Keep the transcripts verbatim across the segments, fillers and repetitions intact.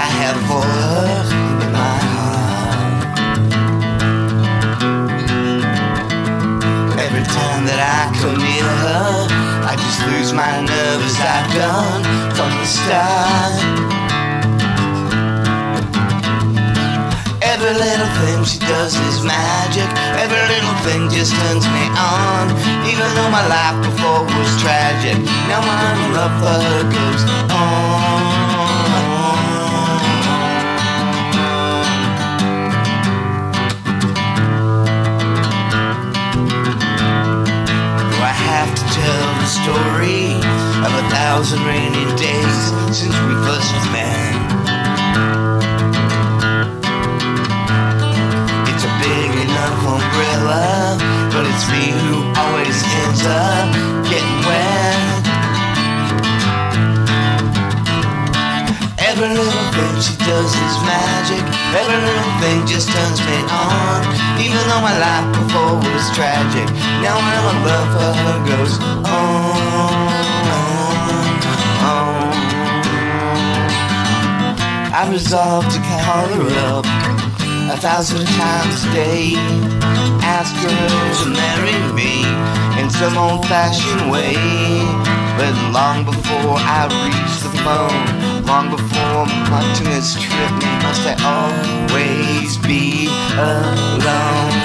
I have for her in my heart. Every time that I come near her, I just lose my nerve as I've done from the start. Every little thing she does is magic. Every little thing just turns me on. Even though my life before was tragic, now my love for her goes on. Do I have to tell the story of a thousand rainy days since we first met? Umbrella, but it's me who always ends up getting wet. Every little thing she does is magic. Every little thing just turns me on. Even though my life before was tragic, now my love for her goes on, on, on. I resolved to call her up a thousand times a day, ask her to marry me in some old-fashioned way. But long before I reached the phone, long before my tunas tripped me, must I always be alone?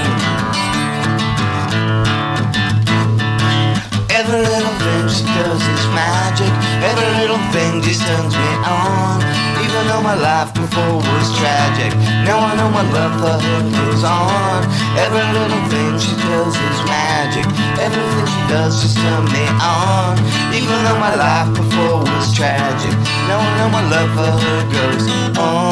Every little thing she does is magic. Every little thing just turns me on. Even though my life before was tragic, now I know my love for her goes on. Every little thing she does is magic. Everything she does just turn me on. Even though my life before was tragic, now I know my love for her goes on.